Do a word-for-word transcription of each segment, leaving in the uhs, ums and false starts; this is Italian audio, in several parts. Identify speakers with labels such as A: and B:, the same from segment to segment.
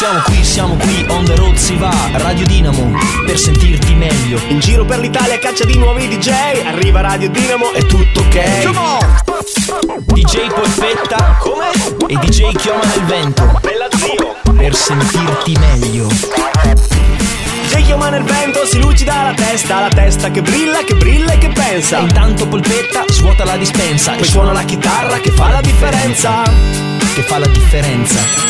A: Siamo qui, siamo qui, on the road si va. Radio Dinamo, per sentirti meglio.
B: In giro per l'Italia caccia di nuovi D J. Arriva Radio Dinamo e tutto ok.
A: Come on! D J Polpetta.
B: Come?
A: E D J Chioma nel vento.
B: Bella zio.
A: Per sentirti meglio.
B: D J Chioma nel vento, si lucida la testa. La testa che brilla, che brilla e che pensa.
A: E intanto Polpetta svuota la dispensa.
B: Poi suona la chitarra che fa la differenza.
A: Che fa la differenza.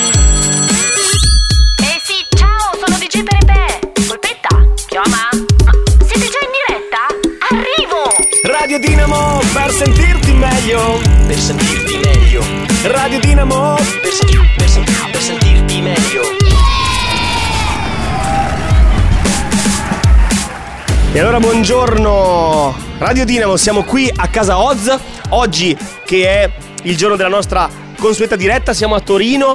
C: D J Pepe, Polpetta, Chioma, ma siete già in diretta? Arrivo!
B: Radio Dinamo, per sentirti meglio.
A: Per sentirti meglio.
B: Radio Dinamo,
A: per, sen- per, sen- per sentirti meglio.
B: E allora buongiorno Radio Dinamo, siamo qui a casa Oz. Oggi che è il giorno della nostra consueta diretta, siamo a Torino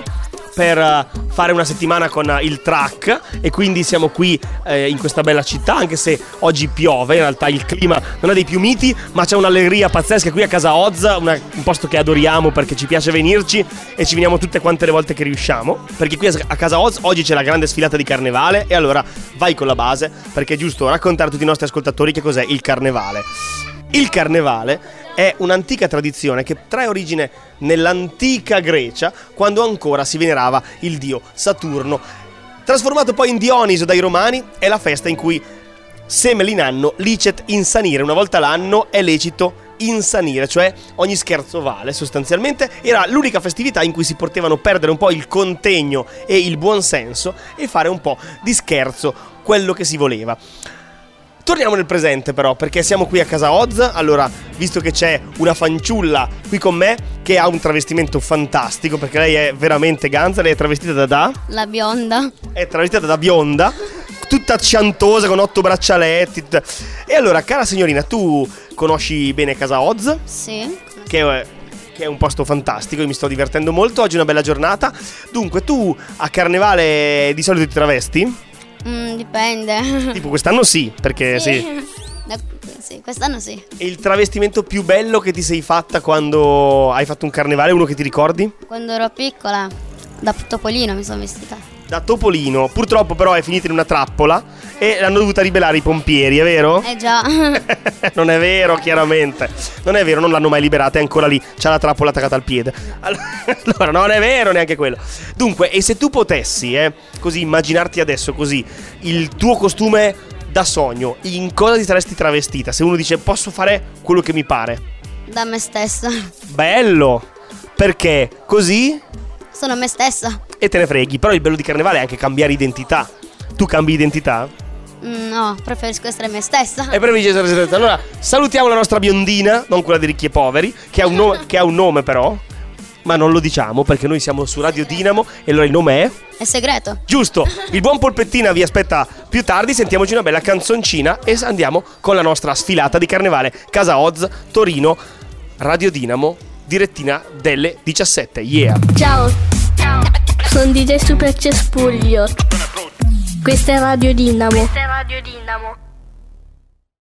B: per fare una settimana con il track e quindi siamo qui eh, in questa bella città, anche se oggi piove. In realtà il clima non è dei più miti, ma c'è un'allegria pazzesca qui a casa Oz, una, un posto che adoriamo perché ci piace venirci e ci veniamo tutte quante le volte che riusciamo, perché qui a casa Oz oggi c'è la grande sfilata di carnevale e allora vai con la base, perché è giusto raccontare a tutti i nostri ascoltatori che cos'è il carnevale. Il carnevale è un'antica tradizione che trae origine nell'antica Grecia, quando ancora si venerava il dio Saturno. Trasformato poi in Dioniso dai Romani, è la festa in cui semel in anno licet insanire. Una volta l'anno è lecito insanire, cioè ogni scherzo vale sostanzialmente. Era l'unica festività in cui si potevano perdere un po' il contegno e il buonsenso e fare un po' di scherzo quello che si voleva. Torniamo nel presente però, perché siamo qui a casa Oz. Allora, visto che c'è una fanciulla qui con me che ha un travestimento fantastico, perché lei è veramente ganza, lei è travestita da da?
D: La bionda.
B: È travestita da bionda, tutta ciantosa con otto braccialetti. E allora, cara signorina, tu conosci bene casa Oz?
D: Sì.
B: Che è... che è un posto fantastico, io mi sto divertendo molto, oggi è una bella giornata. Dunque, tu a carnevale di solito ti travesti?
D: Mm, dipende.
B: Tipo quest'anno sì, perché sì, sì.
D: Da, sì, quest'anno sì.
B: E il travestimento più bello che ti sei fatta quando hai fatto un carnevale, uno che ti ricordi?
D: Quando ero piccola, da Topolino mi sono vestita.
B: Da Topolino, purtroppo però è finita in una trappola e l'hanno dovuta liberare i pompieri, è vero?
D: Eh già.
B: Non è vero, chiaramente. Non è vero, non l'hanno mai liberata, è ancora lì, c'ha la trappola attaccata al piede. Allora, non è vero neanche quello. Dunque, e se tu potessi, eh, così immaginarti adesso così, il tuo costume da sogno, in cosa ti saresti travestita? Se uno dice posso fare quello che mi pare.
D: Da me stessa.
B: Bello! Perché così...
D: Sono me stessa.
B: E te ne freghi, però il bello di carnevale è anche cambiare identità. Tu cambi identità?
D: Mm, no, preferisco essere me stessa.
B: E preferisci essere me stessa. Allora, salutiamo la nostra biondina, non quella di ricchi e poveri, che ha un nome, che ha un nome però, ma non lo diciamo perché noi siamo su Radio Dinamo e allora il nome è...
D: È segreto.
B: Giusto, il buon Polpettina vi aspetta più tardi, sentiamoci una bella canzoncina e andiamo con la nostra sfilata di carnevale. Casa Oz, Torino, Radio Dinamo, direttina delle diciassette. Yeah.
E: Ciao, sono D J Super Cespuglio. Questa è Radio Dinamo.
C: Questa è Radio Dinamo.